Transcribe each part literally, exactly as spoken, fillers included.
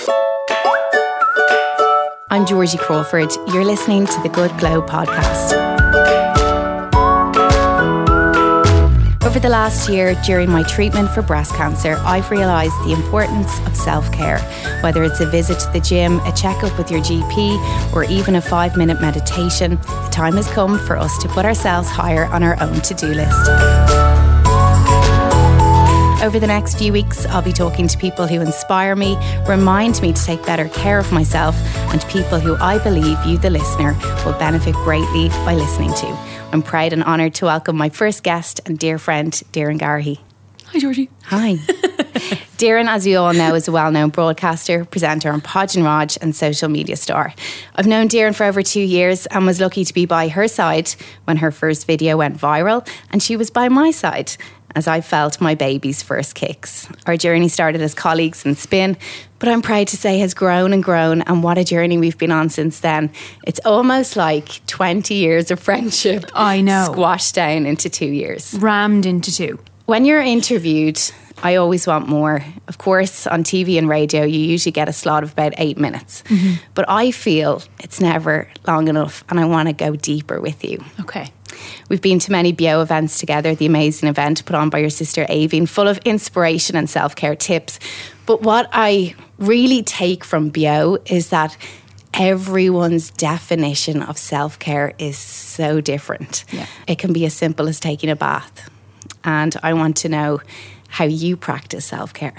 I'm Georgie Crawford. You're listening to the Good Glow podcast. Over the last year, during my treatment for breast cancer, I've realised the importance of self-care. Whether it's a visit to the gym, a checkup with your G P, or even a five-minute meditation, the time has come for us to put ourselves higher on our own to-do list. Over the next few weeks, I'll be talking to people who inspire me, remind me to take better care of myself, and people who I believe you, the listener, will benefit greatly by listening to. I'm proud and honoured to welcome my first guest and dear friend, Doireann Garrihy. Hi, Georgie. Hi. Doireann, as you all know, is a well-known broadcaster, presenter on Podge and Raj and social media star. I've known Doireann for over two years and was lucky to be by her side when her first video went viral, and she was by my side as I felt my baby's first kicks. Our journey started as colleagues in Spin, but I'm proud to say has grown and grown, and what a journey we've been on since then. It's almost like twenty years of friendship. I know. Squashed down into two years. Rammed into two. When you're interviewed, I always want more. Of course, on T V and radio, you usually get a slot of about eight minutes. Mm-hmm. But I feel it's never long enough, and I want to go deeper with you. Okay. We've been to many B O events together, the amazing event put on by your sister Aoibhinn, full of inspiration and self-care tips. But what I really take from B O is that everyone's definition of self-care is so different. Yeah. It can be as simple as taking a bath. And I want to know how you practice self-care.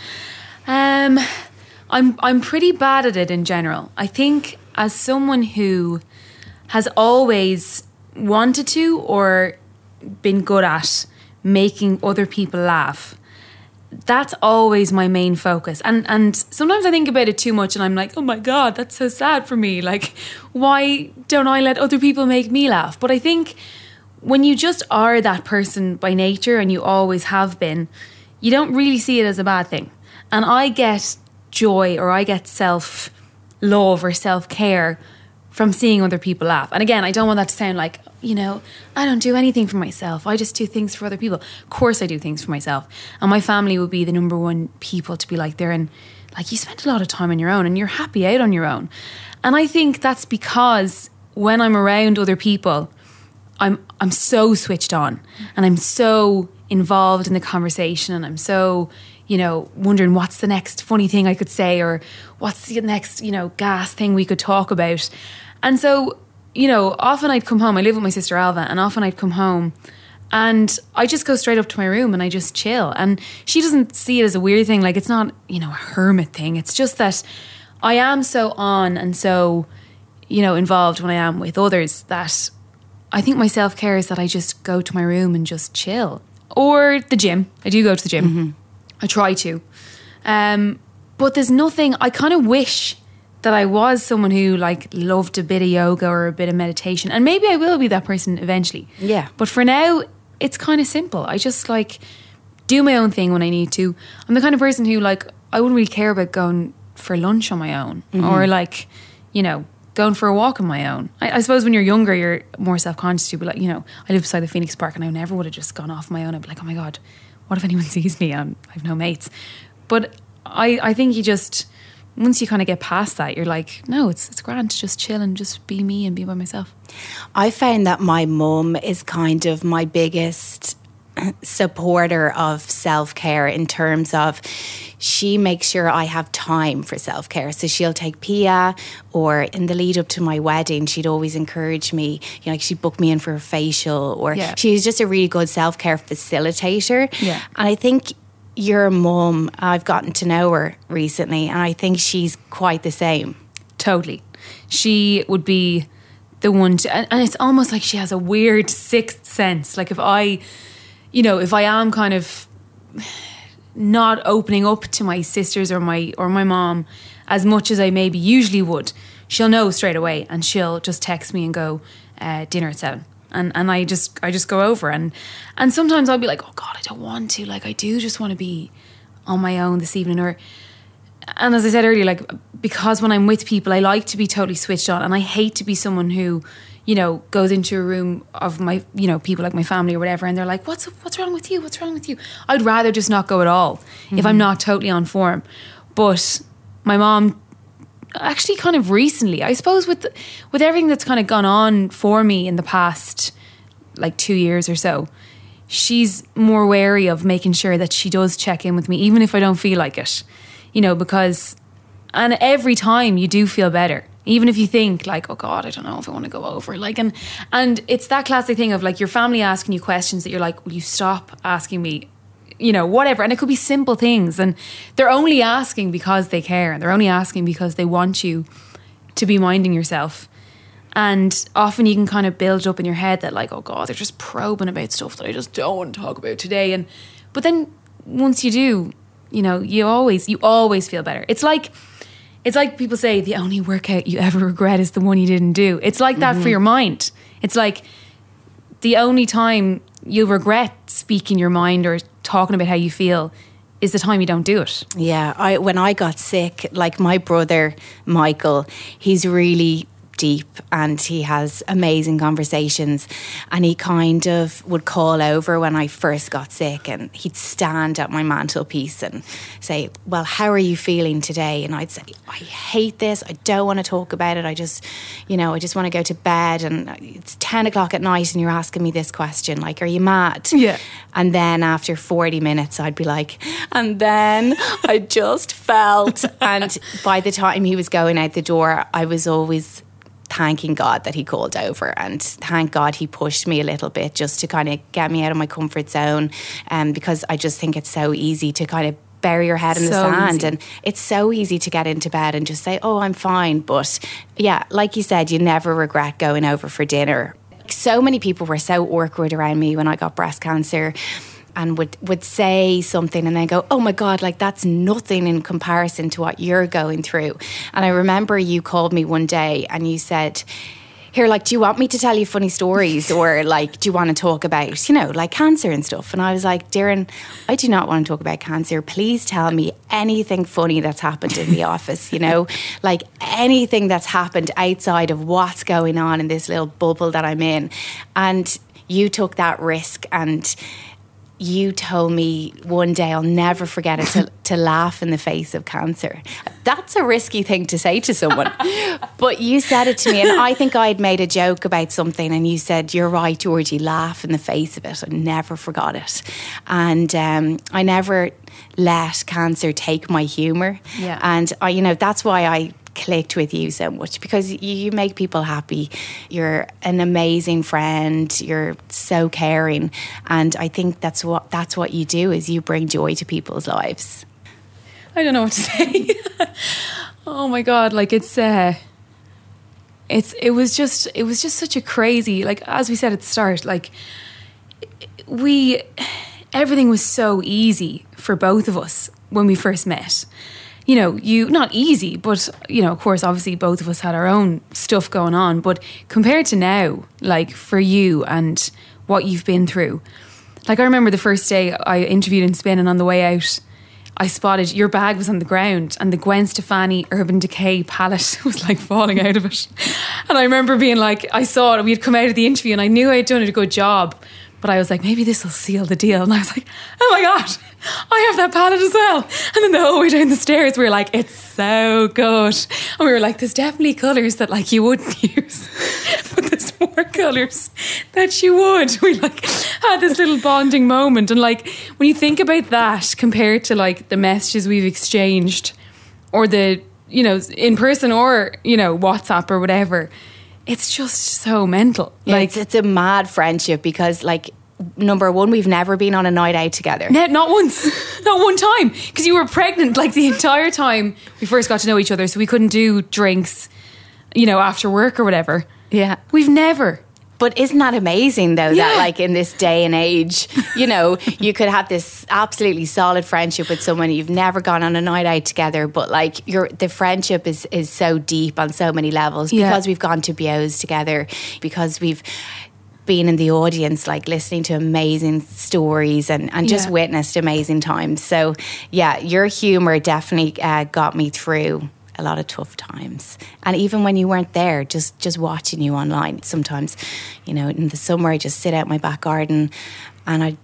Um, I'm I'm pretty bad at it in general. I think as someone who has always wanted to or been good at making other people laugh, that's always my main focus. And and sometimes I think about it too much and I'm like, oh my God, that's so sad for me. Like, why don't I let other people make me laugh? But I think when you just are that person by nature and you always have been, you don't really see it as a bad thing. And I get joy or I get self-love or self-care from seeing other people laugh. And again, I don't want that to sound like, you know, I don't do anything for myself. I just do things for other people. Of course I do things for myself. And my family would be the number one people to be like, they're in, like, you spend a lot of time on your own and you're happy out on your own. And I think that's because when I'm around other people, I'm I'm so switched on and I'm so involved in the conversation and I'm so, you know, wondering what's the next funny thing I could say or what's the next, you know, gas thing we could talk about. And so, you know, often I'd come home, I live with my sister Alva, and often I'd come home and I just go straight up to my room and I just chill. And she doesn't see it as a weird thing. Like, it's not, you know, a hermit thing. It's just that I am so on and so, you know, involved when I am with others that I think my self-care is that I just go to my room and just chill. Or the gym. I do go to the gym. Mm-hmm. I try to. Um, but there's nothing, I kind of wish that I was someone who like loved a bit of yoga or a bit of meditation. And maybe I will be that person eventually. Yeah. But for now, it's kind of simple. I just like do my own thing when I need to. I'm the kind of person who like, I wouldn't really care about going for lunch on my own. Mm-hmm. Or like, you know, going for a walk on my own. I, I suppose when you're younger, you're more self-conscious. You'd be like, you know, I live beside the Phoenix Park and I never would have just gone off my own. I'd be like, oh my God, what if anyone sees me? I'm, I have no mates. But I, I think you just, once you kind of get past that, you're like, no, it's it's grand to just chill and just be me and be by myself. I found that my mum is kind of my biggest supporter of self-care in terms of she makes sure I have time for self-care. So she'll take Pia, or in the lead up to my wedding, she'd always encourage me, you know, like she'd book me in for a facial, or yeah. She's just a really good self-care facilitator. Yeah. And I think your mum, I've gotten to know her recently, and I think she's quite the same. Totally. She would be the one to, and it's almost like she has a weird sixth sense. Like if I, you know, if I am kind of not opening up to my sisters or my or my mom as much as I maybe usually would, she'll know straight away and she'll just text me and go, uh, dinner at seven. And and I just I just go over and and sometimes I'll be like, oh God, I don't want to. Like I do just want to be on my own this evening. Or and as I said earlier, like because when I'm with people, I like to be totally switched on, and I hate to be someone who, you know, goes into a room of my, you know, people like my family or whatever, and they're like, what's what's wrong with you? What's wrong with you? I'd rather just not go at all mm-hmm. if I'm not totally on form. But my mom, actually kind of recently, I suppose with with everything that's kind of gone on for me in the past like two years or so, she's more wary of making sure that she does check in with me, even if I don't feel like it, you know, because, and every time you do feel better, even if you think like, oh God, I don't know if I want to go over, like, and and it's that classic thing of like your family asking you questions that you're like, will you stop asking me, you know, whatever. And it could be simple things, and they're only asking because they care, and they're only asking because they want you to be minding yourself. And often you can kind of build up in your head that like, oh God, they're just probing about stuff that I just don't want to talk about today. And but then once you do, you know, you always you always feel better. It's like it's like people say the only workout you ever regret is the one you didn't do. It's like that mm-hmm. for your mind. It's like the only time you'll regret speaking your mind or talking about how you feel is the time you don't do it. Yeah, I when I got sick, like my brother Michael, he's really deep and he has amazing conversations, and he kind of would call over when I first got sick, and he'd stand at my mantelpiece and say, well, how are you feeling today? And I'd say, I hate this, I don't want to talk about it, I just, you know, I just want to go to bed, and it's ten o'clock at night and you're asking me this question, like, are you mad? Yeah. And then after forty minutes I'd be like, and then I just felt and by the time he was going out the door, I was always thanking God that he called over, and thank God he pushed me a little bit just to kind of get me out of my comfort zone, um, because I just think it's so easy to kind of bury your head in so the sand easy. And it's so easy to get into bed and just say, oh, I'm fine. But yeah, like you said, you never regret going over for dinner. So many people were so awkward around me when I got breast cancer, and would, would say something and then go, oh my God, like that's nothing in comparison to what you're going through. And I remember you called me one day and you said, here, like, do you want me to tell you funny stories, or like, do you want to talk about, you know, like cancer and stuff? And I was like, Darren, I do not want to talk about cancer. Please tell me anything funny that's happened in the office, you know, like anything that's happened outside of what's going on in this little bubble that I'm in. And you took that risk, and you told me one day, I'll never forget it, to, to laugh in the face of cancer. That's a risky thing to say to someone. But you said it to me, and I think I'd made a joke about something, and you said, you're right, Georgie, laugh in the face of it. I never forgot it. And um, I never let cancer take my humour. Yeah. And, I, you know, that's why I clicked with you so much, because you, you make people happy. You're an amazing friend. You're so caring, and I think that's what that's what you do, is you bring joy to people's lives. I don't know what to say. Oh my God, like it's uh it's it was just it was just such a crazy, like as we said at the start, like we everything was so easy for both of us when we first met. You know, you not easy, but you know, of course, obviously both of us had our own stuff going on, but compared to now, like for you and what you've been through, like I remember the first day I interviewed in Spin, and on the way out I spotted your bag was on the ground and the Gwen Stefani Urban Decay palette was like falling out of it. And I remember being like, I saw it, we had come out of the interview and I knew I had done a good job, but I was like, maybe this will seal the deal. And I was like, oh my God, I have that palette as well. And then the whole way down the stairs, we were like, it's so good. And we were like, there's definitely colours that like you wouldn't use, but there's more colours that you would. We like had this little bonding moment. And like, when you think about that compared to like the messages we've exchanged, or the, you know, in person, or, you know, WhatsApp or whatever, it's just so mental. Yeah, like it's, it's a mad friendship, because like, number one, we've never been on a night out together. No, not once. Not one time. Because you were pregnant like the entire time we first got to know each other, so we couldn't do drinks, you know, after work or whatever. Yeah. We've never. But isn't that amazing though, Yeah. that like in this day and age, you know, you could have this absolutely solid friendship with someone you've never gone on a night out together, but like your the friendship is, is so deep on so many levels, Yeah. because we've gone to B O's together, because we've been in the audience, like listening to amazing stories and, and just Yeah. witnessed amazing times. So yeah, your humour definitely uh, got me through a lot of tough times. And even when you weren't there, just just watching you online, sometimes, you know, in the summer I just sit out in my back garden and I'd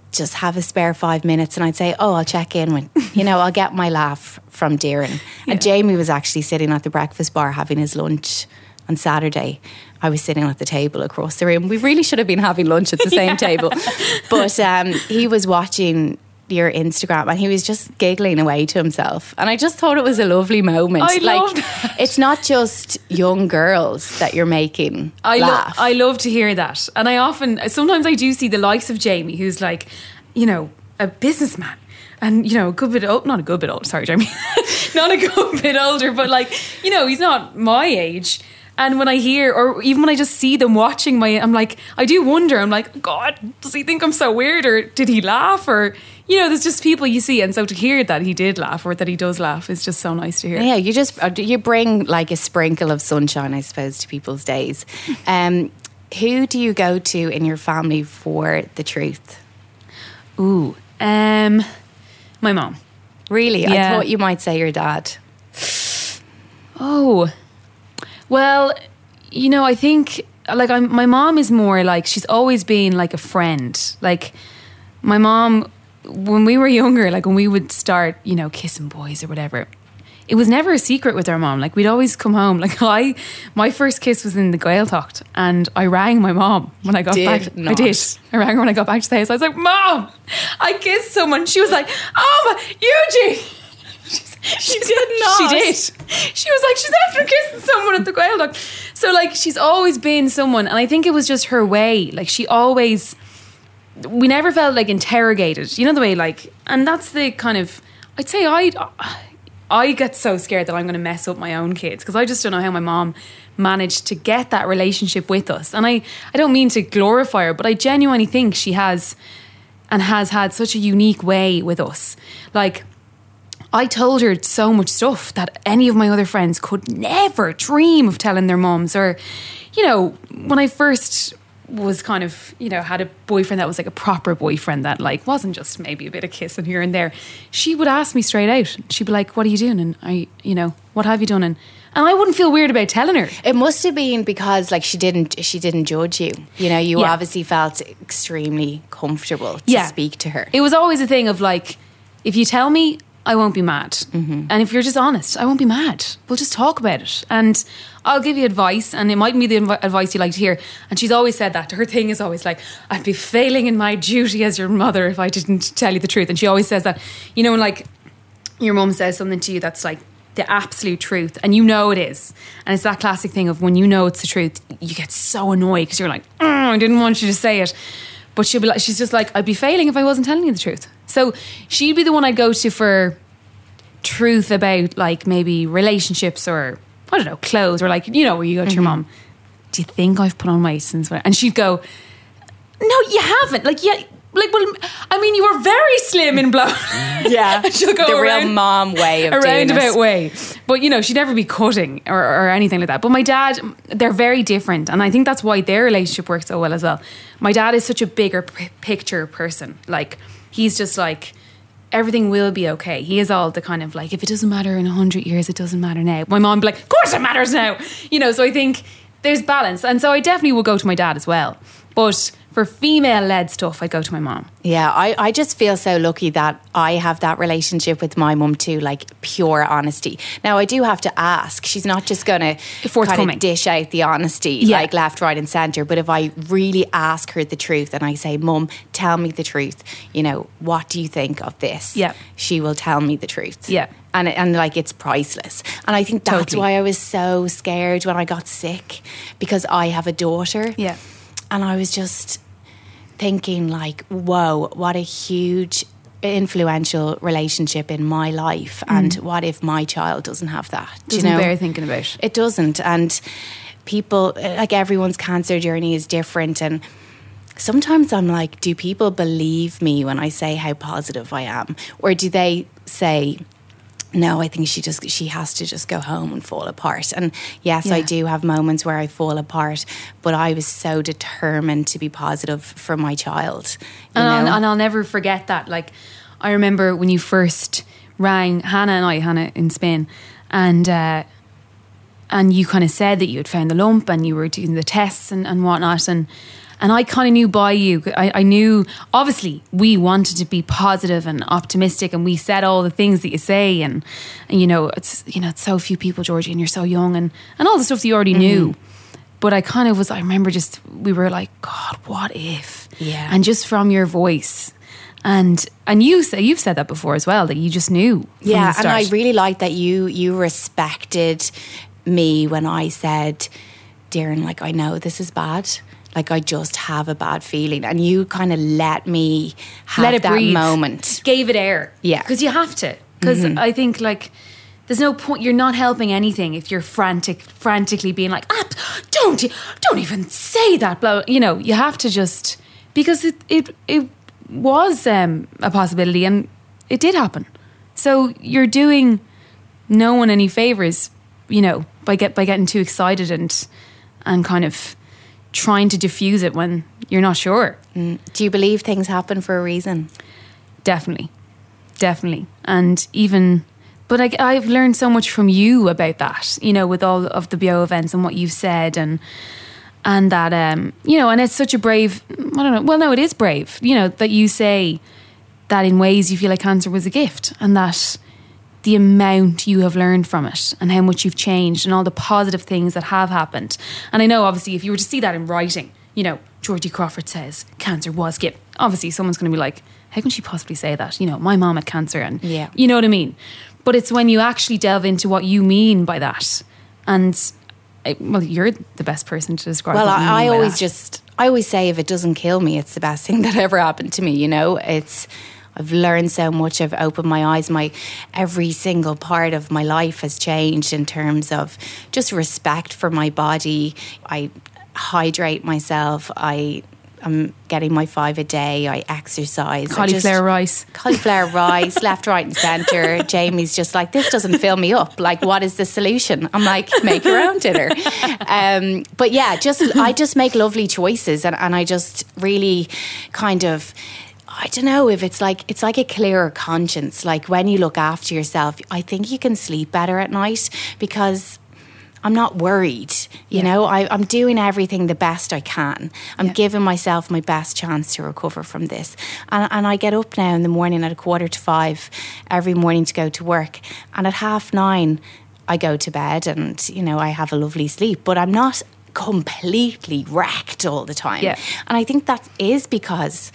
just have a spare five minutes and I'd say, oh, I'll check in when, you know, I'll get my laugh from Darren. Yeah. And Jamie was actually sitting at the breakfast bar having his lunch on Saturday. I was sitting at the table across the room. We really should have been having lunch at the same yeah. table. But um, he was watching your Instagram and he was just giggling away to himself. And I just thought it was a lovely moment. I like, love that. It's not just young girls that you're making I laugh. Lo- I love to hear that. And I often, sometimes I do see the likes of Jamie, who's like, you know, a businessman. And, you know, a good bit old, not a good bit old, sorry, Jamie. Not a good bit older, but like, you know, he's not my age. And when I hear, or even when I just see them watching my, I'm like, I do wonder, I'm like, God, does he think I'm so weird? Or did he laugh? Or, you know, there's just people you see. And so to hear that he did laugh or that he does laugh is just so nice to hear. Yeah, you just, you bring like a sprinkle of sunshine, I suppose, to people's days. Um, who do you go to in your family for the truth? Ooh, um, my mom. Really? Yeah. I thought you might say your dad. Oh, well, you know, I think like I'm, my mom is more like, she's always been like a friend. Like my mom, when we were younger, like when we would start, you know, kissing boys or whatever, it was never a secret with our mom. Like we'd always come home. Like I, my first kiss was in the Gaeltacht and I rang my mom when I got did back. Not. I did. I rang her when I got back to the house. I was like, Mom, I kissed someone. She was like, oh, Eugene. She did not. She did. She was like, she's after kissing someone at the Gaeltacht. So like, she's always been someone, and I think it was just her way. Like she always, we never felt like interrogated. You know the way, like, and that's the kind of, I'd say I, I get so scared that I'm going to mess up my own kids because I just don't know how my mom managed to get that relationship with us. And I, I don't mean to glorify her, but I genuinely think she has, and has had such a unique way with us. Like, I told her so much stuff that any of my other friends could never dream of telling their moms. Or, you know, when I first was kind of, you know, had a boyfriend that was like a proper boyfriend that like wasn't just maybe a bit of kissing here and there, she would ask me straight out. She'd be like, what are you doing? And I, you know, what have you done? And and I wouldn't feel weird about telling her. It must have been because like she didn't she didn't judge you. You know, you yeah. obviously felt extremely comfortable to yeah. speak to her. It was always a thing of like, if you tell me, I won't be mad. Mm-hmm. And if you're just honest, I won't be mad. We'll just talk about it. And I'll give you advice, and it mightn't be the inv- advice you like to hear. And she's always said that. Her thing is always like, I'd be failing in my duty as your mother if I didn't tell you the truth. And she always says that, you know, when like your mum says something to you that's like the absolute truth, and you know it is. And it's that classic thing of when you know it's the truth, you get so annoyed because you're like, oh, I didn't want you to say it. But she'll be like, she's just like, I'd be failing if I wasn't telling you the truth. So she'd be the one I'd go to for truth about like maybe relationships or I don't know, clothes, or like, you know, where you go to mm-hmm. your mom, do you think I've put on weight since when? And she'd go, no, you haven't. Like, yeah, like, well, I mean, you were very slim and blown. Yeah, and she'll go the around, real mom way of a doing roundabout it. way. But you know, she'd never be cutting or, or anything like that. But my dad, they're very different, and I think that's why their relationship works so well as well. My dad is such a bigger p- picture person. Like, he's just like, everything will be okay. He is all the kind of like, if it doesn't matter in a hundred years, it doesn't matter now. My mom would be like, of course it matters now. You know, so I think there's balance. And so I definitely will go to my dad as well. But for female-led stuff, I go to my mom. Yeah, I, I just feel so lucky that I have that relationship with my mum too, like pure honesty. Now, I do have to ask. She's not just going to kind of dish out the honesty, yeah. like left, right and centre. But if I really ask her the truth and I say, Mum, tell me the truth, you know, what do you think of this? Yeah. She will tell me the truth. Yeah. And, and like, it's priceless. And I think that's Totally. why I was so scared when I got sick, because I have a daughter. Yeah. And I was just thinking like, whoa, what a huge influential relationship in my life. Mm. And what if my child doesn't have that? Doesn't you know? bear thinking about. It doesn't. And people, like, everyone's cancer journey is different. And sometimes I'm like, do people believe me when I say how positive I am? Or do they say, no, I think she just she has to just go home and fall apart. And yes, yeah. I do have moments where I fall apart, but I was so determined to be positive for my child. You and, know? I'll, and I'll never forget that. Like, I remember when you first rang Hannah and I, Hannah in Spain, and uh, and you kind of said that you had found the lump and you were doing the tests and, and whatnot, and And I kind of knew by you, I, I knew, obviously, we wanted to be positive and optimistic, and we said all the things that you say, and, and you know, it's you know, it's so few people, Georgie, and you're so young, and, and all the stuff that you already mm-hmm. knew. But I kind of was, I remember just, we were like, God, what if? Yeah. And just from your voice, and and you say you've said that before as well, that you just knew. From yeah, the start. and I really like that you you respected me when I said, Darren, like, I know this is bad. Like, I just have a bad feeling. And you kind of let me have let it that breathe. moment. Gave it air. Yeah. Because you have to. Because mm-hmm. I think, like, there's no point. You're not helping anything if you're frantic, frantically being like, ah, don't, don't even say that. Blah. You know, you have to just, because it, it, it was um, a possibility, and it did happen. So you're doing no one any favours, you know, by get by getting too excited and and kind of trying to diffuse it when you're not sure. Mm. Do you believe things happen for a reason? Definitely, definitely, and even. But I, I've learned so much from you about that, you know, with all of the B O events and what you've said, and and that um, you know, and it's such a brave. I don't know. Well, no, it is brave, you know, that you say that in ways you feel like cancer was a gift, and that the amount you have learned from it and how much you've changed and all the positive things that have happened. And I know, obviously, if you were to see that in writing, you know, Georgie Crawford says cancer was gift. Obviously, someone's going to be like, how can she possibly say that? You know, my mom had cancer, and yeah. you know what I mean? But it's when you actually delve into what you mean by that. And, well, you're the best person to describe well, what you mean I, I by always that. just, I always say if it doesn't kill me, it's the best thing that ever happened to me, you know? It's... I've learned so much. I've opened my eyes. My every single part of my life has changed in terms of just respect for my body. I hydrate myself. I am getting my five a day. I exercise. Cauliflower just, rice. Cauliflower rice, left, right and centre. Jamie's just like, this doesn't fill me up. Like, what is the solution? I'm like, make your own dinner. Um, but yeah, just I just make lovely choices, and, and I just really kind of... I don't know if it's like it's like a clearer conscience. Like when you look after yourself, I think you can sleep better at night because I'm not worried. You yeah. know, I, I'm doing everything the best I can. I'm yeah. giving myself my best chance to recover from this. And, and I get up now in the morning at a quarter to five every morning to go to work. And at half nine, I go to bed and, you know, I have a lovely sleep. But I'm not completely wrecked all the time. Yeah. And I think that is because...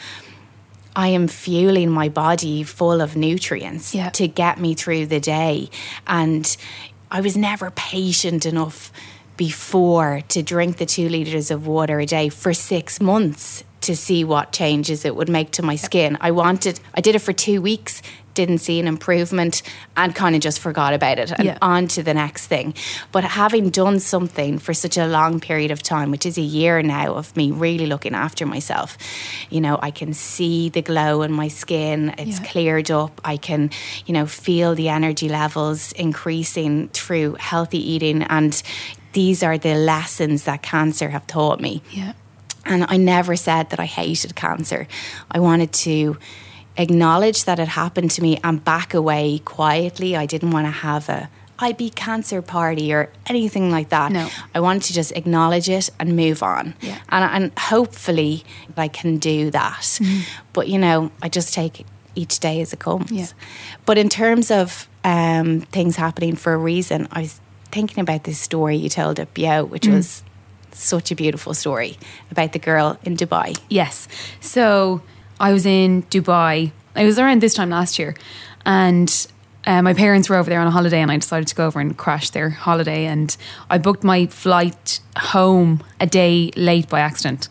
I am fueling my body full of nutrients yeah. to get me through the day. And I was never patient enough before to drink the two litres of water a day for six months to see what changes it would make to my skin. I wanted, I did it for two weeks, didn't see an improvement, and kind of just forgot about it and yeah. on to the next thing. But having done something for such a long period of time, which is a year now of me really looking after myself, you know, I can see the glow in my skin. It's yeah. cleared up. I can, you know, feel the energy levels increasing through healthy eating. And these are the lessons that cancer have taught me. Yeah. And I never said that I hated cancer. I wanted to acknowledge that it happened to me and back away quietly. I didn't want to have a I beat cancer party or anything like that. No. I wanted to just acknowledge it and move on. Yeah. And, and hopefully I can do that. Mm-hmm. But, you know, I just take each day as it comes. Yeah. But in terms of um, things happening for a reason, I was thinking about this story you told at B O, which mm. was such a beautiful story about the girl in Dubai. Yes. So I was in Dubai. I was around this time last year, and uh, my parents were over there on a holiday, and I decided to go over and crash their holiday, and I booked my flight home a day late by accident.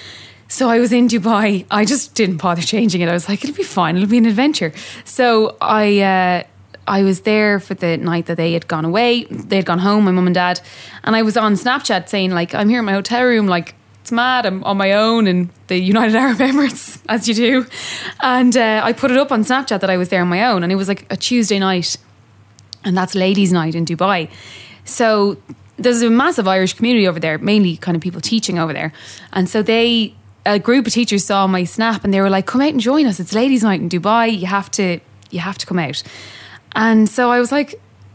So I was in Dubai. I just didn't bother changing it. I was like, it'll be fine. It'll be an adventure. So I uh, I was there for the night that they had gone away. They had gone home, my mum and dad. And I was on Snapchat saying, like, I'm here in my hotel room, like, it's mad. I'm on my own in the United Arab Emirates, as you do. And uh, I put it up on Snapchat that I was there on my own. And it was like a Tuesday night. And that's ladies' night in Dubai. So there's a massive Irish community over there, mainly kind of people teaching over there. And so they... a group of teachers saw my snap and they were like, come out and join us. It's ladies' night in Dubai. You have to, you have to come out. And so I was like, why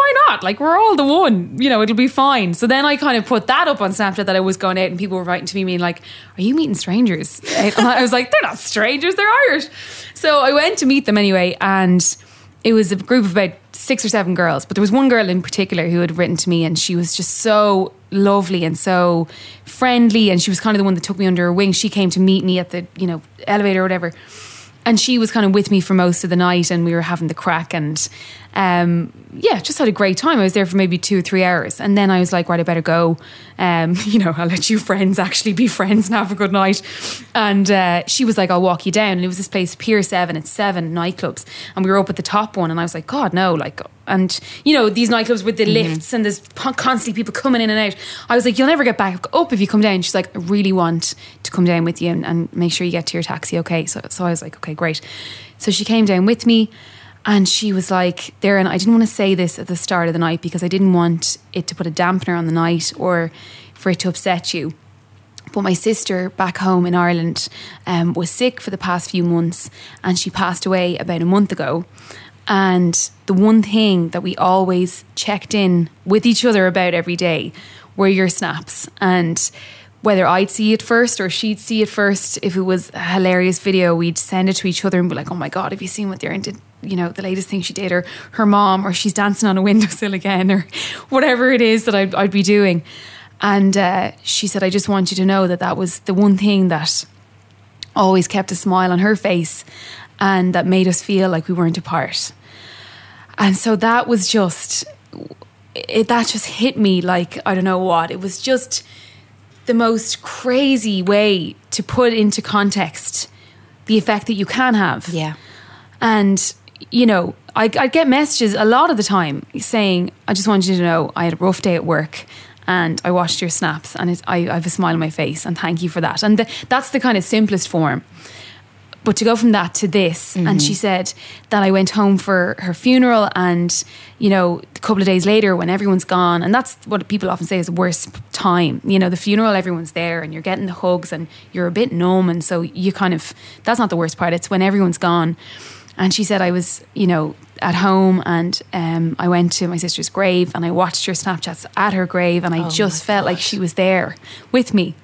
why not? Like, we're all the one, you know, it'll be fine. So then I kind of put that up on Snapchat that I was going out, and people were writing to me being like, are you meeting strangers? And I was like, they're not strangers, they're Irish. So I went to meet them anyway, and it was a group of about six or seven girls, but there was one girl in particular who had written to me, and she was just so lovely and so friendly, and she was kind of the one that took me under her wing. She came to meet me at the, you know, elevator or whatever, and she was kind of with me for most of the night, and we were having the crack, and um, yeah, just had a great time. I was there for maybe two or three hours, and then I was like, right, I better go. Um, you know, I'll let you friends actually be friends and have a good night. And uh, she was like, I'll walk you down. And it was this place, Pier seven, it's seven nightclubs, and we were up at the top one, and I was like, God, no, like, and you know, these nightclubs with the mm-hmm. lifts, and there's constantly people coming in and out. I was like, you'll never get back up if you come down. She's like, I really want to come down with you and, and make sure you get to your taxi, okay? So, so I was like, okay, great. So she came down with me, and she was like, Darren, I didn't want to say this at the start of the night because I didn't want it to put a dampener on the night or for it to upset you. But my sister back home in Ireland um, was sick for the past few months, and she passed away about a month ago. And the one thing that we always checked in with each other about every day were your snaps. And whether I'd see it first or she'd see it first, if it was a hilarious video, we'd send it to each other and be like, oh my God, have you seen what Darren did? You know, the latest thing she did, or her mom, or she's dancing on a windowsill again, or whatever it is that I'd, I'd be doing. And uh, she said, I just want you to know that that was the one thing that always kept a smile on her face and that made us feel like we weren't apart. And so that was just, it, that just hit me like, I don't know what. It was just the most crazy way to put into context the effect that you can have. Yeah. And, you know, I, I get messages a lot of the time saying, I just want you to know I had a rough day at work and I watched your snaps and it, I, I have a smile on my face and thank you for that. And the, that's the kind of simplest form. But to go from that to this, mm-hmm. and she said that I went home for her funeral, and, you know, a couple of days later when everyone's gone, and that's what people often say is the worst time. You know, the funeral, everyone's there and you're getting the hugs and you're a bit numb, and so you kind of, that's not the worst part, it's when everyone's gone. And she said I was, you know, at home, and um, I went to my sister's grave and I watched her Snapchats at her grave, and I oh just felt like she was there with me.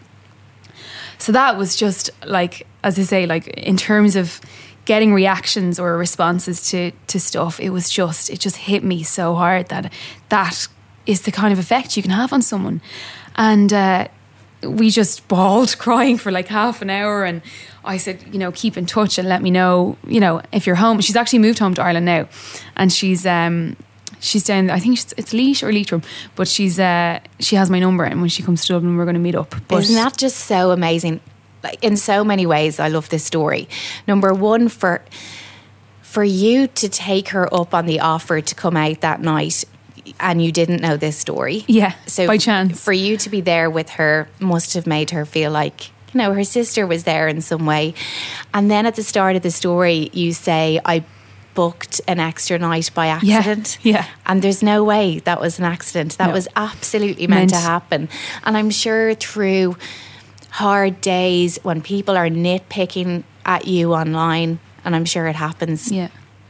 So that was just like, as I say, like in terms of getting reactions or responses to, to stuff, it was just, it just hit me so hard that that is the kind of effect you can have on someone. And uh, we just bawled crying for like half an hour, and I said, you know, keep in touch and let me know, you know, if you're home. She's actually moved home to Ireland now, and she's um she's down, I think it's Leash or Leitrim, but she's uh she has my number, and when she comes to Dublin we're going to meet up. But isn't that just so amazing? Like, in so many ways I love this story. Number one, for for you to take her up on the offer to come out that night, and you didn't know this story. Yeah, so by chance. For you to be there with her must have made her feel like, you know, her sister was there in some way. And then at the start of the story you say, I booked an extra night by accident. Yeah, yeah. And there's no way that was an accident. That no. was absolutely meant, meant to happen. And I'm sure through hard days when people are nitpicking at you online, and I'm sure it happens, yeah,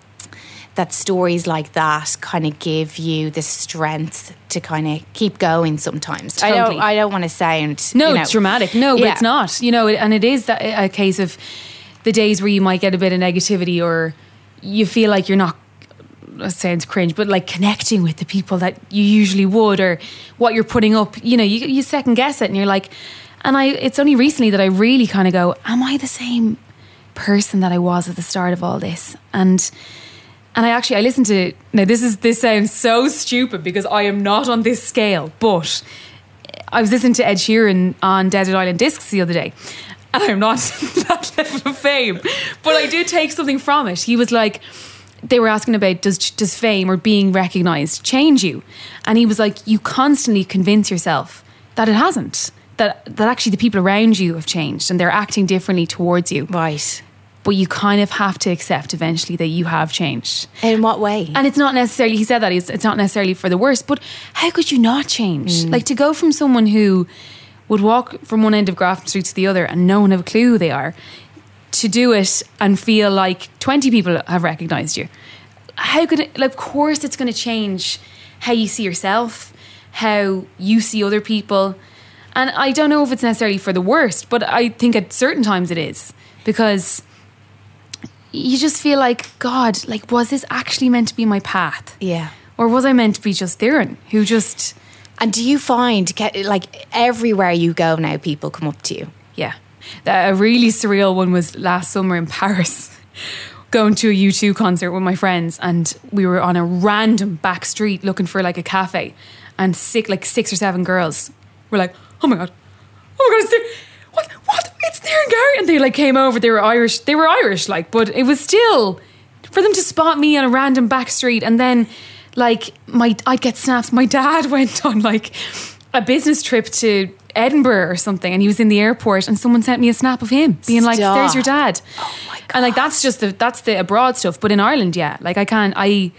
that stories like that kind of give you the strength to kind of keep going sometimes. Totally. I don't I don't want to sound no, you know, it's dramatic. No, yeah. But it's not. You know, and it is that a case of the days where you might get a bit of negativity, or you feel like you're not, that sounds cringe, but like connecting with the people that you usually would, or what you're putting up, you know, you, you second guess it, and you're like, and I it's only recently that I really kind of go, am I the same person that I was at the start of all this? And And I actually, I listened to, now this is, this sounds so stupid because I am not on this scale, but I was listening to Ed Sheeran on Desert Island Discs the other day, and I'm not that level of fame, but I did take something from it. He was like, they were asking about, does does fame or being recognised change you? And he was like, you constantly convince yourself that it hasn't, that, that actually the people around you have changed and they're acting differently towards you. Right. But you kind of have to accept eventually that you have changed. In what way? And it's not necessarily, he said that, it's, it's not necessarily for the worse, but how could you not change? Mm. Like, to go from someone who would walk from one end of Grafton Street to the other and no one have a clue who they are, to do it and feel like twenty people have recognised you. How could it, like, of course it's going to change how you see yourself, how you see other people. And I don't know if it's necessarily for the worst, but I think at certain times it is, because you just feel like, God, like, was this actually meant to be my path? Yeah. Or was I meant to be just Darren, who just... And do you find, like, everywhere you go now, people come up to you? Yeah. A really surreal one was last summer in Paris, going to a U two concert with my friends, and we were on a random back street looking for like a cafe, and six, like six or seven girls were like, oh my God, oh my God, it's there. What, what, it's there in Gary. And they like came over, they were Irish, they were Irish, like, but it was still, for them to spot me on a random back street. And then like, my, I'd get snaps. My dad went on like a business trip to Edinburgh or something, and he was in the airport, and someone sent me a snap of him being like, Stop. there's your dad. Oh my God. And like, that's just the, that's the abroad stuff. But in Ireland, yeah, like I can't, I,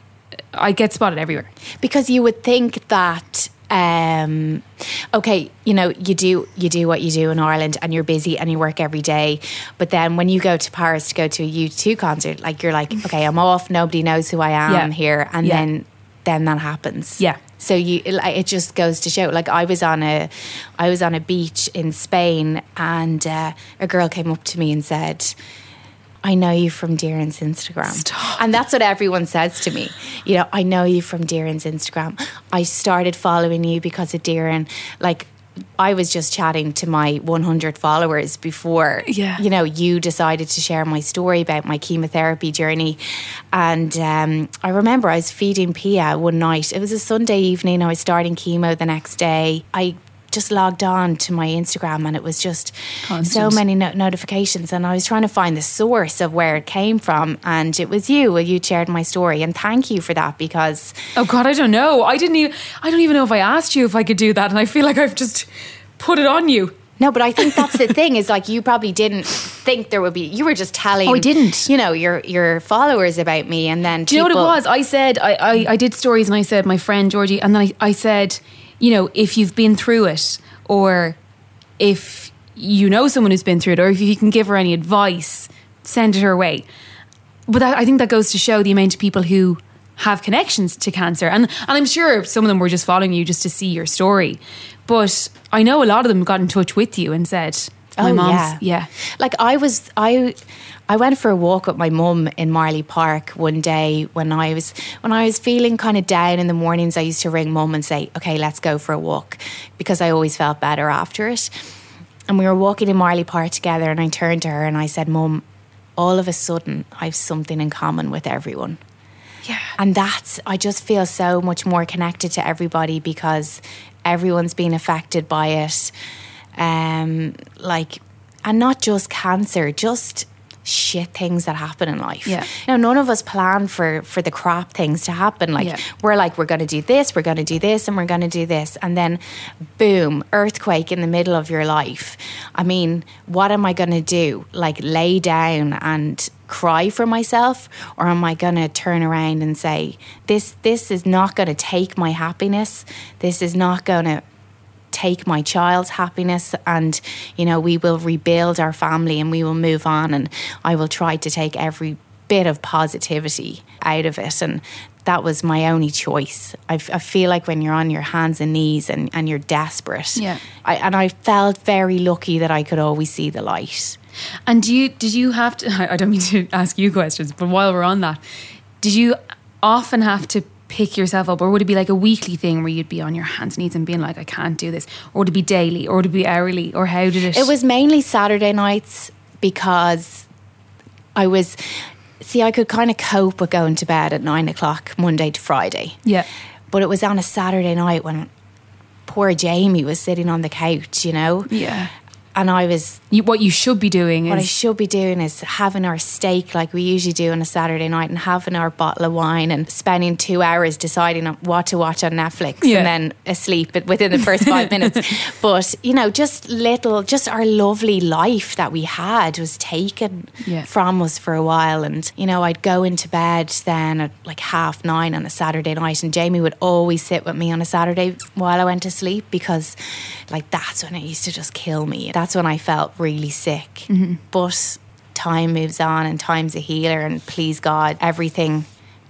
I get spotted everywhere. Because you would think that, um, okay, you know, you do, you do what you do in Ireland, and you're busy and you work every day. But then when you go to Paris to go to a U two concert, like you're like, okay, I'm off. Nobody knows who I am Yeah. here. And Yeah. then, then that happens. Yeah. So you, it just goes to show. Like I was on a, I was on a beach in Spain, and uh, a girl came up to me and said, I know you from Darren's Instagram. Stop. And that's what everyone says to me. You know, I know you from Darren's Instagram. I started following you because of Darren. Like, I was just chatting to my one hundred followers before, Yeah. you know, you decided to share my story about my chemotherapy journey. And um, I remember I was feeding Pia one night. It was a Sunday evening. I was starting chemo the next day. I just logged on to my Instagram, and it was just Constant. so many no- notifications, and I was trying to find the source of where it came from, and it was you. You shared my story, and thank you for that, because Oh God, I don't know. I didn't even, I don't even know if I asked you if I could do that, and I feel like I've just put it on you. no, but I think that's the thing, is like you probably didn't think there would be, you were just telling, Oh, I didn't. you know, your your followers about me, and then Do you know what it was? I said, I, I, I did stories, and I said, my friend Georgie, and then I, I said, you know, if you've been through it, or if you know someone who's been through it, or if you can give her any advice, send it her way. But that, I think that goes to show the amount of people who have connections to cancer. And, and I'm sure some of them were just following you just to see your story. But I know a lot of them got in touch with you and said, my Oh, mom's, yeah. yeah. Like I was, I, I went for a walk with my mum in Marley Park one day when I was when I was feeling kind of down in the mornings. I used to ring mum and say, "Okay, let's go for a walk," because I always felt better after it. And we were walking in Marley Park together, and I turned to her and I said, "Mum, all of a sudden, I've something in common with everyone." Yeah. And that's, I just feel so much more connected to everybody because everyone's been affected by it. Um, like, and not just cancer, just shit things that happen in life. Yeah. Now, none of us plan for, for the crap things to happen. Like, Yeah. we're like, we're going to do this, we're going to do this, and we're going to do this. And then, boom, earthquake in the middle of your life. I mean, what am I going to do? Like, lay down and cry for myself? Or am I going to turn around and say, this, this is not going to take my happiness. This is not going to take my child's happiness, and you know, we will rebuild our family and we will move on, and I will try to take every bit of positivity out of it. And that was my only choice. I, I feel like when you're on your hands and knees and, and you're desperate, Yeah. I, and I felt very lucky that I could always see the light. And do you, did you have to, I don't mean to ask you questions, but while we're on that, did you often have to pick yourself up, or would it be like a weekly thing where you'd be on your hands and knees and being like, I can't do this? Or would it be daily, or would it be hourly, or how did it? It was mainly Saturday nights because I was, see, I could kind of cope with going to bed at nine o'clock Monday to Friday. Yeah. But it was on a Saturday night when poor Jamie was sitting on the couch, you know? Yeah. And I was, You, what you should be doing what I is should be doing is having our steak like we usually do on a Saturday night, and having our bottle of wine and spending two hours deciding on what to watch on Netflix, Yeah. and then asleep within the first five minutes. But, you know, just little, just our lovely life that we had was taken Yeah. from us for a while. And, you know, I'd go into bed then at like half nine on a Saturday night, and Jamie would always sit with me on a Saturday while I went to sleep, because like that's when it used to just kill me. That's when I felt really sick. Mm-hmm. But time moves on, and time's a healer, and please God, everything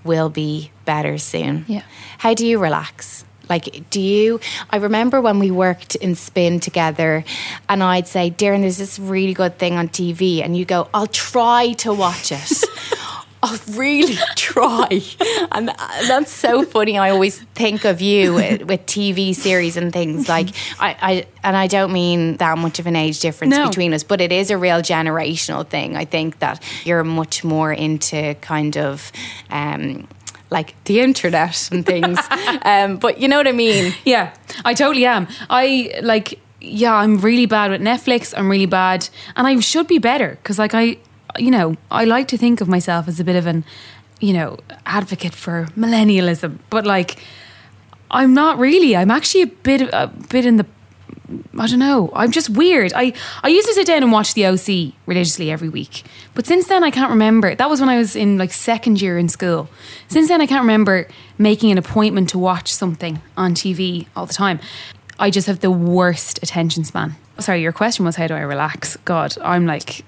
will be better soon. Yeah. How do you relax? Like, do you, I remember when we worked in Spin together and I'd say, Darren, there's this really good thing on T V. And you go, I'll try to watch it. I'll really try. And that's so funny. I always think of you with, with T V series and things like, I, I and I don't mean that much of an age difference no. between us, but it is a real generational thing. I think that you're much more into kind of, um, like the internet and things. um, but you know what I mean? Yeah, I totally am. I like, yeah, I'm really bad with Netflix. I'm really bad. And I should be better because like I, you know, I like to think of myself as a bit of an, you know, advocate for millennialism. But like, I'm not really. I'm actually a bit, a bit in the, I don't know. I'm just weird. I, I used to sit down and watch the O C religiously every week. But since then, I can't remember. That was when I was in like second year in school. Since then, I can't remember making an appointment to watch something on T V all the time. I just have the worst attention span. Sorry, your question was how do I relax? God, I'm like,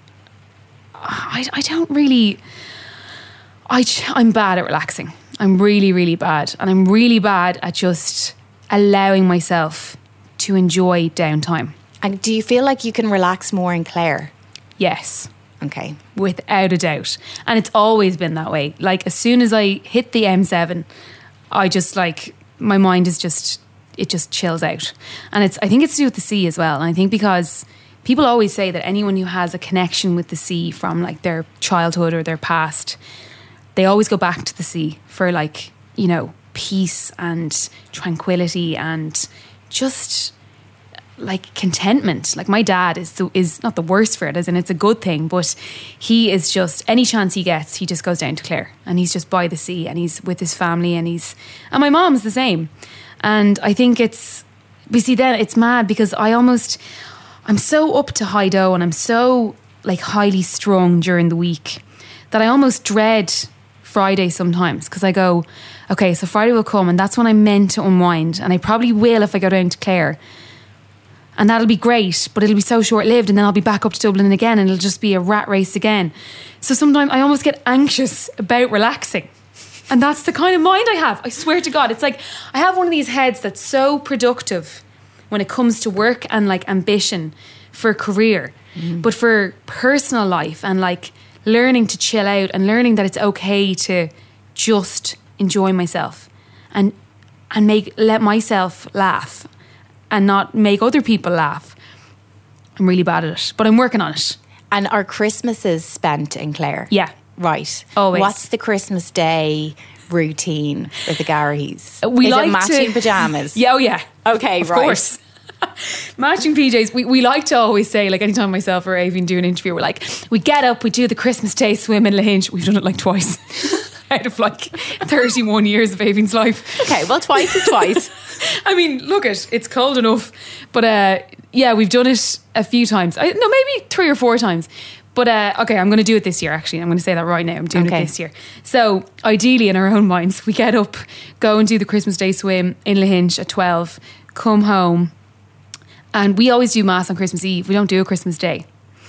I, I don't really, I, I'm bad at relaxing. I'm really, really bad. And I'm really bad at just allowing myself to enjoy downtime. And do you feel like you can relax more in Clare? Yes. Okay. Without a doubt. And it's always been that way. Like as soon as I hit the M seven, I just like, my mind is just, it just chills out. And it's, I think it's to do with the sea as well. And I think because people always say that anyone who has a connection with the sea from like their childhood or their past, they always go back to the sea for like, you know, peace and tranquility and just like contentment. Like my dad is the, is not the worst for it, as in it's a good thing, but he is just, any chance he gets, he just goes down to Clare and he's just by the sea and he's with his family and he's, and my mom's the same. And I think it's, we see then it's mad because I almost, I'm so up to high dough and I'm so like highly strung during the week that I almost dread Friday sometimes because I go, okay, so Friday will come and that's when I'm meant to unwind, and I probably will if I go down to Clare, and that'll be great, but it'll be so short-lived and then I'll be back up to Dublin again and it'll just be a rat race again. So sometimes I almost get anxious about relaxing, and that's the kind of mind I have. I swear to God, it's like I have one of these heads that's so productive when it comes to work and like ambition for a career, mm. but for personal life and like learning to chill out and learning that it's okay to just enjoy myself and and make let myself laugh and not make other people laugh. I'm really bad at it, but I'm working on it. And are Christmases spent in Clare? Yeah. Right. Always. What's the Christmas Day routine with the Garrahy's? We Is like it matching to, pyjamas? Yeah, oh yeah. Okay, of right. course. Matching P Js. We, we like to always say, like anytime myself or Aoibhinn do an interview, we're like, we get up, we do the Christmas Day swim in Lahinch. We've done it like twice out of like thirty-one years of Aoibhinn's life. Okay, well twice is twice. I mean, look it, it's cold enough. But uh, yeah, we've done it a few times. I, no, maybe three or four times. But uh, okay, I'm going to do it this year, actually. I'm going to say that right now. I'm doing okay. it this year. So ideally, in our own minds, we get up, go and do the Christmas Day swim in Lahinch at twelve, come home. And we always do Mass on Christmas Eve. We don't do a Christmas Day.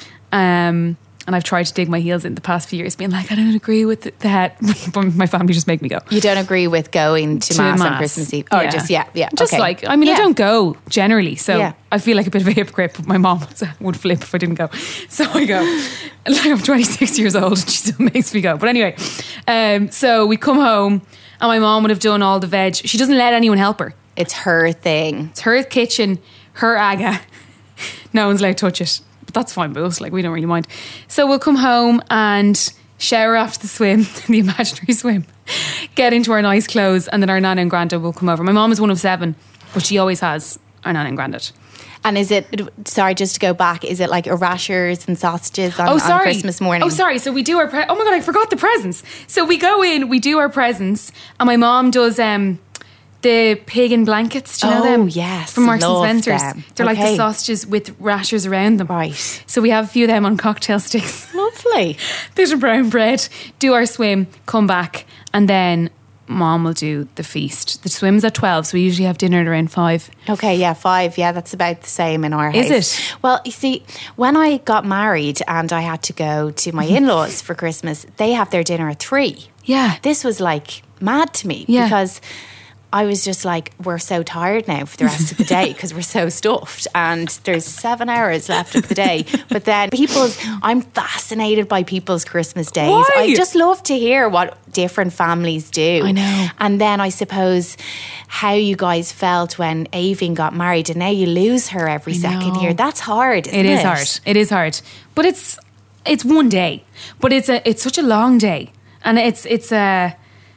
Um, and I've tried to dig my heels in the past few years, being like, I don't agree with the, that. But my family just make me go. You don't agree with going to, to mass, mass on Christmas Eve? Oh, yeah. just, yeah, yeah. Just okay. like, I mean, yeah. I don't go generally. So yeah. I feel like a bit of a hypocrite, but my mom would flip if I didn't go. So I go. Like I'm twenty-six years old and she still makes me go. But anyway, um, so we come home and my mom would have done all the veg. She doesn't let anyone help her. It's her thing. It's her kitchen, her aga. No one's allowed to touch it. But that's fine with us, like we don't really mind. So we'll come home and shower after the swim, the imaginary swim, get into our nice clothes, and then our nana and granda will come over. My mom is one of seven, but she always has our nana and grandad. And is it, sorry, just to go back, is it like rashers and sausages on, oh, sorry. on Christmas morning? Oh, sorry. So we do our, pre- oh my God, I forgot the presents. So we go in, we do our presents, and my mom does um, the pig in blankets. Do you know oh, them? Oh, yes. From Marks Love and Spencer's. them. They're okay. like the sausages with rashers around them. Right. So we have a few of them on cocktail sticks. Lovely. Bit of brown bread, do our swim, come back, and then Mom will do the feast. The swim's at twelve, so we usually have dinner at around five. Okay, yeah, five. Yeah, that's about the same in our Is house. it? Well, you see, when I got married and I had to go to my in-laws for Christmas, they have their dinner at three. Yeah. This was like mad to me Yeah. because I was just like, we're so tired now for the rest of the day because we're so stuffed and there's seven hours left of the day. But then people's, I'm fascinated by people's Christmas days. Why? I just love to hear what different families do. I know. And then I suppose how you guys felt when Avian got married and now you lose her every I second know. here. That's hard, isn't It it? is hard. It is hard. But it's it's one day. But it's a it's such a long day. And it's it's a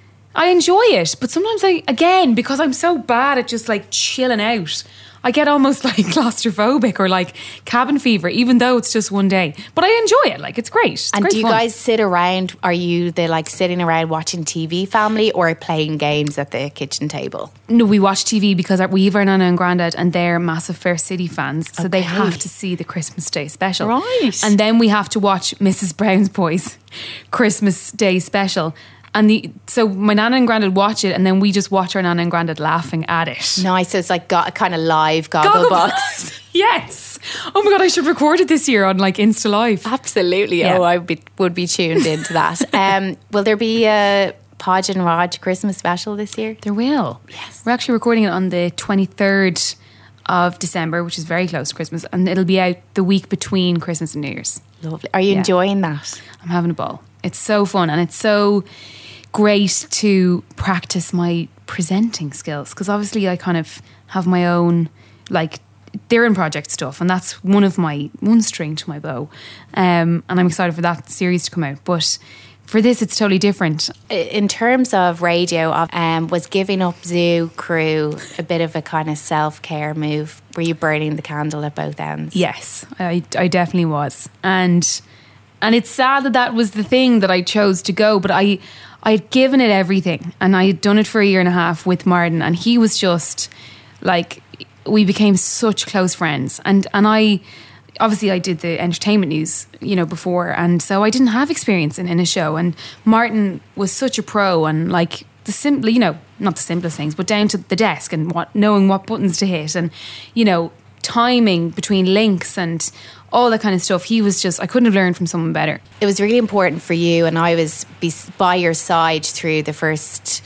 I enjoy it, but sometimes I, again, because I'm so bad at just like chilling out, I get almost like claustrophobic or like cabin fever, even though it's just one day. But I enjoy it. Like, it's great. It's And great do you fun. guys sit around, are you the like sitting around watching T V family or playing games at the kitchen table? No, we watch T V because our, we have our Nana and Grandad and they're massive Fair City fans. So they Okay. have to see the Christmas Day special. Right. And then we have to watch Missus Brown's Boys Christmas Day special. And the so my Nana and Grandad watch it and then we just watch our Nana and Grandad laughing at it. Nice, so it's like got a kind of live goggle, box. Yes. Oh my God, I should record it this year on like Insta Live. Absolutely. Yeah. Oh, I would be, would be tuned into that. um, will there be a Podge and Raj Christmas special this year? There will. Yes. We're actually recording it on the twenty-third of December, which is very close to Christmas, and it'll be out the week between Christmas and New Year's. Lovely. Are you Yeah. enjoying that? I'm having a ball. It's so fun and it's so great to practice my presenting skills because obviously I kind of have my own like they're in project stuff and that's one of my one string to my bow, um, and I'm excited for that series to come out. But for this, it's totally different. In terms of radio, um, was giving up Zoo Crew a bit of a kind of self-care move? Were you burning the candle at both ends? Yes, I, I definitely was, and and it's sad that that was the thing that I chose to go. But I I had given it everything, and I had done it for a year and a half with Martin, and he was just like we became such close friends, and and I. Obviously I did the entertainment news, you know, before, and so I didn't have experience in, in a show, and Martin was such a pro and like the simple, you know, not the simplest things, but down to the desk and what knowing what buttons to hit and, you know, timing between links and all that kind of stuff. He was just, I couldn't have learned from someone better. It was really important for you, and I was be- by your side through the first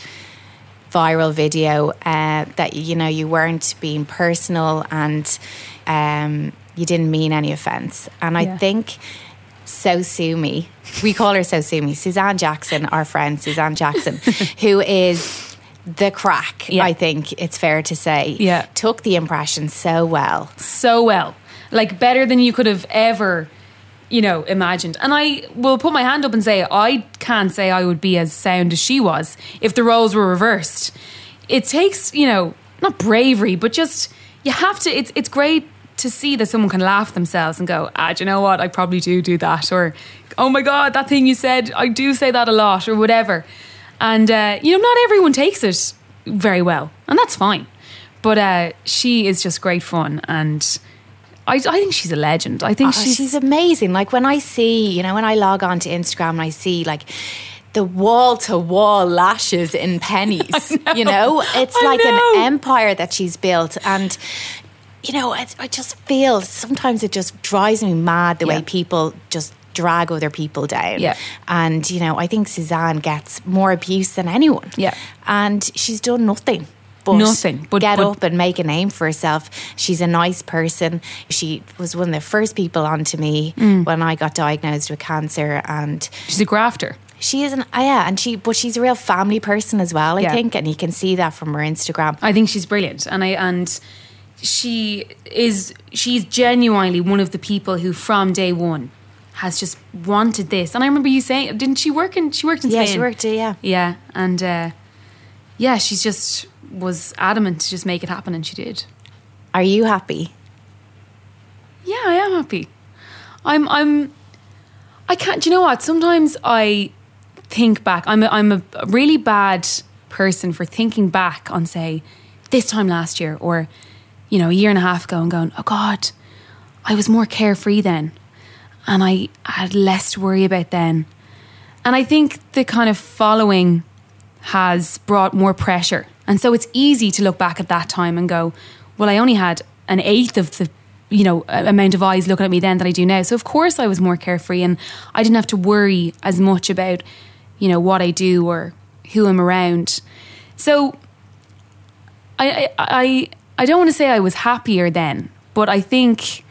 viral video, uh, that, you know, you weren't being personal and um, you didn't mean any offence. And I Yeah. think So Sue Me, we call her So Sue Me, Suzanne Jackson, our friend Suzanne Jackson, who is the crack, Yeah. I think it's fair to say, Yeah. took the impression so well. So well, like better than you could have ever, you know, imagined. And I will put my hand up and say I can't say I would be as sound as she was if the roles were reversed. It takes, you know, not bravery, but just you have to. It's it's great to see that someone can laugh themselves and go, ah, do you know what? I probably do do that, or oh my God, that thing you said, I do say that a lot, or whatever. And uh, you know, not everyone takes it very well, and that's fine. But uh, she is just great fun, and I, I think she's a legend. I think Oh, she's, she's amazing. Like when I see, you know, when I log on to Instagram and I see like the wall to wall lashes in pennies, know. you know, it's I like know. an empire that she's built. And, you know, I, I just feel sometimes it just drives me mad the Yeah. way people just drag other people down. Yeah. And, you know, I think Suzanne gets more abuse than anyone. Yeah. And she's done nothing. But Nothing, but- get but- up and make a name for herself. She's a nice person. She was one of the first people onto me Mm. when I got diagnosed with cancer, and she's a grafter. she is an uh, yeah, and she but she's a real family person as well. I Yeah. think, and you can see that from her Instagram. I think she's brilliant, and I and she is she's genuinely one of the people who from day one has just wanted this. And I remember you saying, didn't she work in she worked in Yeah, Spain? she worked. uh, Yeah, Yeah, and uh, yeah, she's just was adamant to just make it happen, and she did. are you happy? Yeah, I am happy. I'm. I'm. I can't. Do you know what? Sometimes I think back. I'm. A, I'm a really bad person for thinking back on, say, this time last year, or you know, a year and a half ago, and going, oh God, I was more carefree then, and I had less to worry about then. And I think the kind of following has brought more pressure. And so it's easy to look back at that time and go, well, I only had an eighth of the, you know, amount of eyes looking at me then that I do now. So of course I was more carefree, and I didn't have to worry as much about, you know, what I do or who I'm around. So I, I, I don't want to say I was happier then, but I think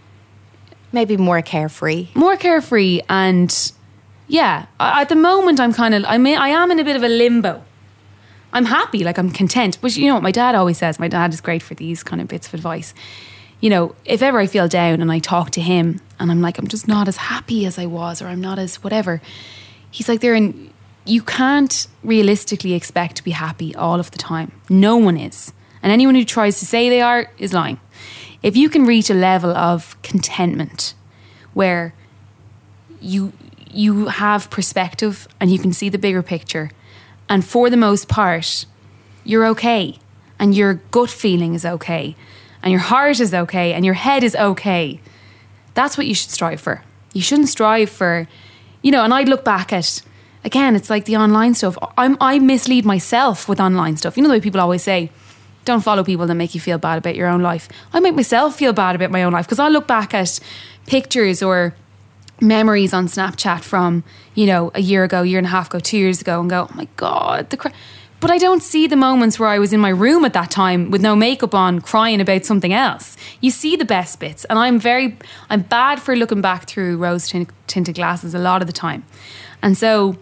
maybe more carefree, more carefree. And yeah, at the moment I'm kind of, I mean, I am in a bit of a limbo. I'm happy, like I'm content. But you know what my dad always says, my dad is great for these kind of bits of advice. You know, if ever I feel down and I talk to him and I'm like, I'm just not as happy as I was, or I'm not as whatever. He's like, there, and you can't realistically expect to be happy all of the time. No one is. And anyone who tries to say they are is lying. If you can reach a level of contentment where you you have perspective and you can see the bigger picture, and for the most part, you're okay, and your gut feeling is okay, and your heart is okay, and your head is okay, that's what you should strive for. You shouldn't strive for, you know, and I'd look back at, again, it's like the online stuff. I'm, I mislead myself with online stuff. You know the way people always say, don't follow people that make you feel bad about your own life. I make myself feel bad about my own life because I look back at pictures or memories on Snapchat from, you know, a year ago, year and a half ago, two years ago, and go, oh my God, the cra-. But I don't see the moments where I was in my room at that time with no makeup on, crying about something else. You see the best bits, and I'm very, I'm bad for looking back through rose tinted glasses a lot of the time. And so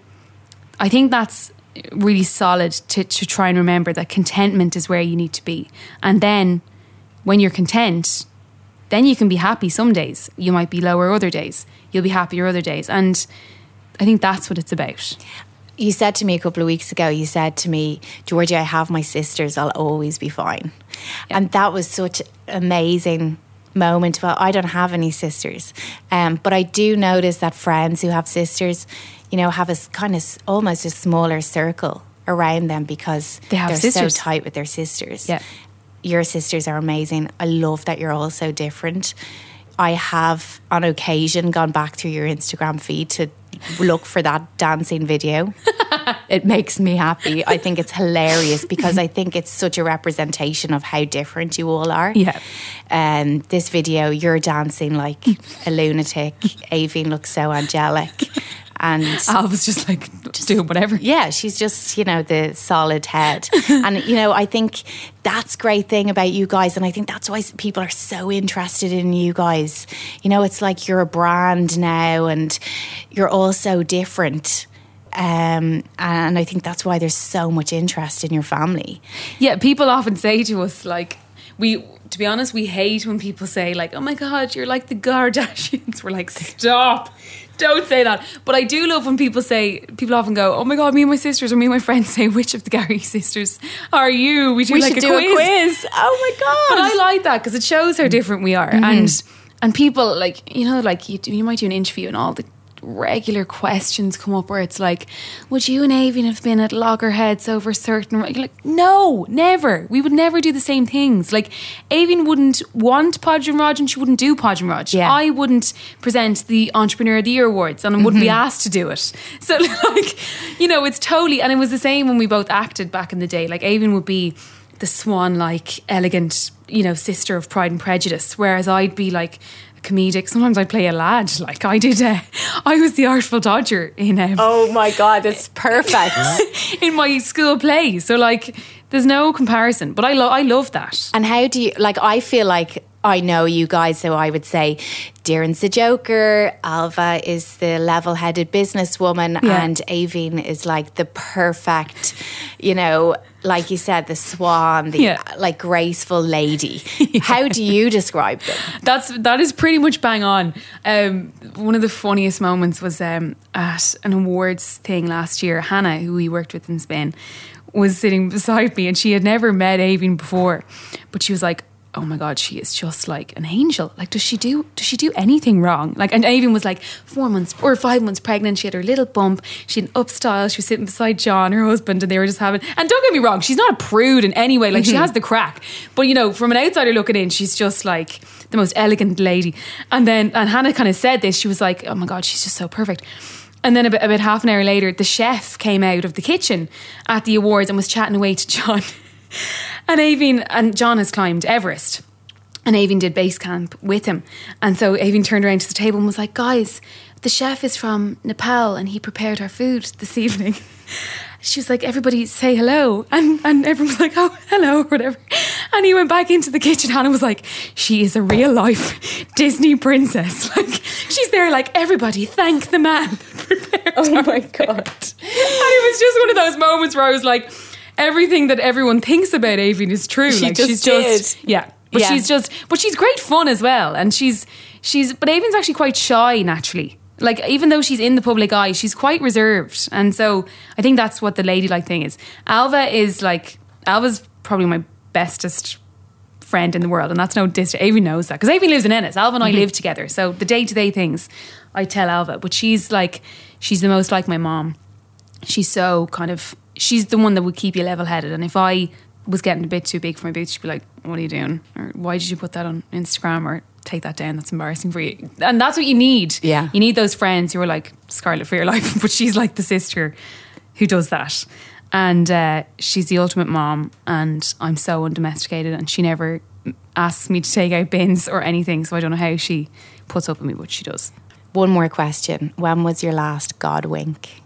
I think that's really solid to, to try and remember that contentment is where you need to be. And then when you're content, then you can be happy some days. You might be lower other days. You'll be happier other days. And I think that's what it's about. You said to me a couple of weeks ago, you said to me, Georgie, I have my sisters, I'll always be fine. Yeah. And that was such an amazing moment. Well, I don't have any sisters. Um, but I do notice that friends who have sisters, you know, have a kind of almost a smaller circle around them because they have they're sisters. so tight with their sisters. Yeah. Your sisters are amazing. I love that you're all so different. I have on occasion gone back through your Instagram feed to look for that dancing video. It makes me happy. I think it's hilarious because I think it's such a representation of how different you all are. Yeah. Um, this video, you're dancing like a lunatic. Aoibhinn looks so angelic. And I was just like, just doing whatever. Yeah, she's just, you know, the solid head. And, you know, I think that's great thing about you guys. And I think that's why people are so interested in you guys. You know, it's like you're a brand now and you're all so different. Um, and I think that's why there's so much interest in your family. Yeah, people often say to us, like, we... to be honest, we hate when people say like, oh my God, you're like the Kardashians. We're like, stop, don't say that. But I do love when people say, people often go, oh my God, me and my sisters, or me and my friends say, which of the Gary sisters are you? We do we like should a, do quiz. a quiz. Oh my God. But I like that because it shows how different we are. Mm-hmm. And and people like, you know, like you, you might do an interview and all the regular questions come up where it's like, would you and Aoibhinn have been at loggerheads over certain... You're like, no, never. We would never do the same things. Like, Aoibhinn wouldn't want Podge and Rog and she wouldn't do Podge and Rog. Yeah. I wouldn't present the Entrepreneur of the Year awards and I wouldn't mm-hmm. be asked to do it. So, like, you know, it's totally... And it was the same when we both acted back in the day. Like, Aoibhinn would be the swan-like, elegant, you know, sister of Pride and Prejudice, whereas I'd be like... comedic. Sometimes I play a lad, like I did. Uh, I was the Artful Dodger in. Um, oh my God, that's perfect. in my school play. So like, there's no comparison. But I lo- I love that. And how do you like? I feel like I know you guys, so I would say Darren's the Joker, Alva is the level-headed businesswoman, yeah. and Aoibhinn is like the perfect, you know, like you said, the swan, the yeah. like graceful lady. Yeah. How do you describe them? That's that is pretty much bang on. Um, one of the funniest moments was um, at an awards thing last year. Hannah, who we worked with in Spain, was sitting beside me, and she had never met Aoibhinn before, but she was like, oh my God, she is just like an angel. Like, does she do does she do anything wrong? Like, and Aoibhinn was like four months or five months pregnant. She had her little bump. She had an up style. She was sitting beside John, her husband, and they were just having. And don't get me wrong, she's not a prude in any way. Like, mm-hmm. she has the crack. But you know, from an outsider looking in, she's just like the most elegant lady. And then, and Hannah kind of said this. She was like, oh my God, she's just so perfect. And then about, about half an hour later, the chef came out of the kitchen at the awards and was chatting away to John. And Aoibhinn, and John has climbed Everest. And Aoibhinn did base camp with him. And so Aoibhinn turned around to the table and was like, guys, the chef is from Nepal and he prepared our food this evening. She was like, everybody say hello. And and everyone was like, oh, hello, or whatever. And he went back into the kitchen. Hannah was like, she is a real life Disney princess. Like, she's there like, everybody thank the man. Oh my God. And it was just one of those moments where I was like, everything that everyone thinks about Aoibhinn is true. She like, just she's did. just, yeah. But Yeah. she's just, but she's great fun as well. And she's, she's, but Aoibhinn's actually quite shy naturally. Like, even though she's in the public eye, she's quite reserved. And so I think that's what the ladylike thing is. Alva is like, Alva's probably my bestest friend in the world. And that's no diss. Aoibhinn knows that. Because Aoibhinn lives in Ennis. Alva and I Mm-hmm. live together. So the day-to-day things, I tell Alva. But she's like, she's the most like my mom. She's so kind of, she's the one that would keep you level-headed. And if I was getting a bit too big for my boots, she'd be like, what are you doing? Or why did you put that on Instagram? Or take that down, that's embarrassing for you. And that's what you need. Yeah. You need those friends who are like Scarlet for your life. But she's like the sister who does that. And uh, she's the ultimate mom. And I'm so undomesticated. And she never asks me to take out bins or anything. So I don't know how she puts up with me, but she does. One more question. When was your last God wink?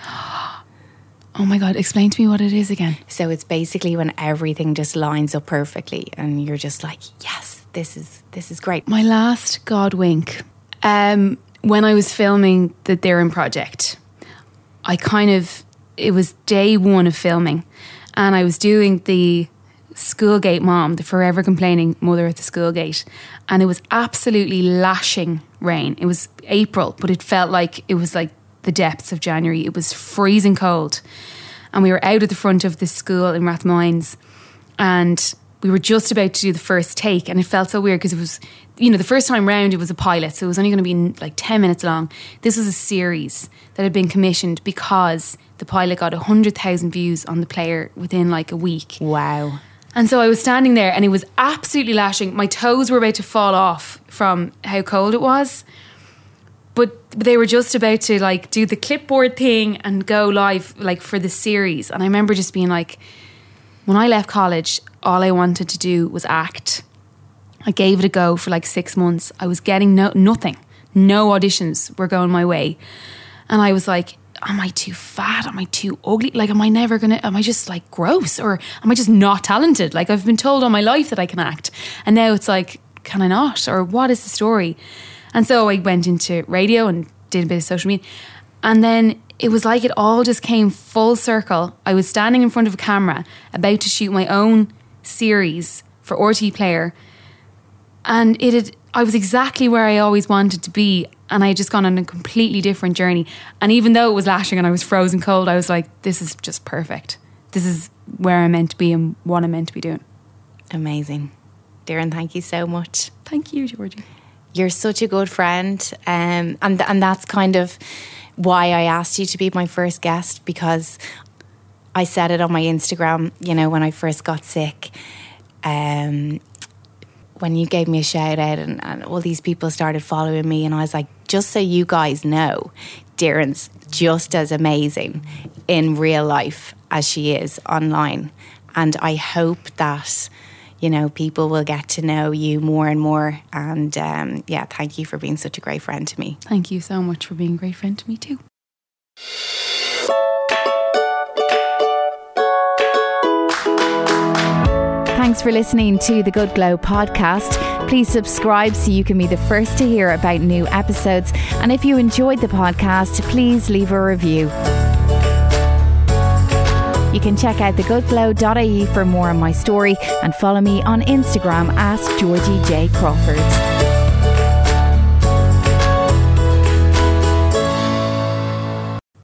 Oh my God, explain to me what it is again. So it's basically when everything just lines up perfectly and you're just like, yes, this is this is great. My last God wink. Um, when I was filming the Theron project, I kind of, it was day one of filming and I was doing the schoolgate mom, the forever complaining mother at the schoolgate, and it was absolutely lashing rain. It was April, but it felt like it was like the depths of January. It was freezing cold and we were out at the front of the school in Rathmines and we were just about to do the first take and it felt so weird because it was, you know, the first time round it was a pilot, so it was only going to be like ten minutes long. This was a series that had been commissioned because the pilot got one hundred thousand views on the player within like a week. Wow. And so I was standing there and it was absolutely lashing. My toes were about to fall off from how cold it was. But they were just about to like do the clipboard thing and go live like for the series. And I remember just being like, when I left college, all I wanted to do was act. I gave it a go for like six months. I was getting no, nothing. No auditions were going my way. And I was like, am I too fat? Am I too ugly? Like, am I never going to, am I just like gross? Or am I just not talented? Like, I've been told all my life that I can act. And now it's like, can I not? Or what is the story? And so I went into radio and did a bit of social media. And then it was like it all just came full circle. I was standing in front of a camera about to shoot my own series for R T Player. And it had, I was exactly where I always wanted to be. And I had just gone on a completely different journey. And even though it was lashing and I was frozen cold, I was like, this is just perfect. This is where I'm meant to be and what I'm meant to be doing. Amazing. Darren, thank you so much. Thank you, Georgie. You're such a good friend, um, and and that's kind of why I asked you to be my first guest, because I said it on my Instagram, you know, when I first got sick, um, when you gave me a shout out and, and all these people started following me, and I was like, just so you guys know, Darren's just as amazing in real life as she is online, and I hope that, you know, people will get to know you more and more. And um, yeah, thank you for being such a great friend to me. Thank you so much for being a great friend to me too. Thanks for listening to the Good Glow podcast. Please subscribe so you can be the first to hear about new episodes. And if you enjoyed the podcast, please leave a review. You can check out the good glow dot I E for more on my story and follow me on Instagram at Georgie J Crawford.